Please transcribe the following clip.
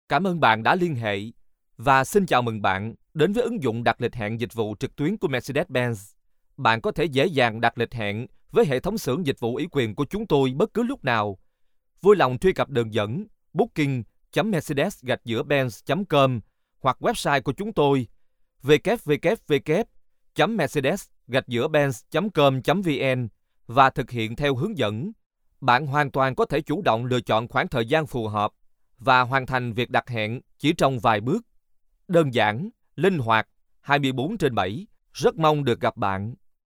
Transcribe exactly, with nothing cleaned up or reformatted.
Cảm ơn bạn đã liên hệ và xin chào mừng bạn đến với ứng dụng đặt lịch hẹn dịch vụ trực tuyến của Mercedes-Benz. Bạn có thể dễ dàng đặt lịch hẹn với hệ thống xưởng dịch vụ ủy quyền của chúng tôi bất cứ lúc nào. Vui lòng truy cập đường dẫn booking chấm mercedes gạch giữa benz chấm com hoặc website của chúng tôi w w w chấm mercedes gạch giữa benz chấm com chấm vn và thực hiện theo hướng dẫn. Bạn hoàn toàn có thể chủ động lựa chọn khoảng thời gian phù hợp và hoàn thành việc đặt hẹn chỉ trong vài bước. Đơn giản, linh hoạt, hai mươi bốn trên bảy. Rất mong được gặp bạn.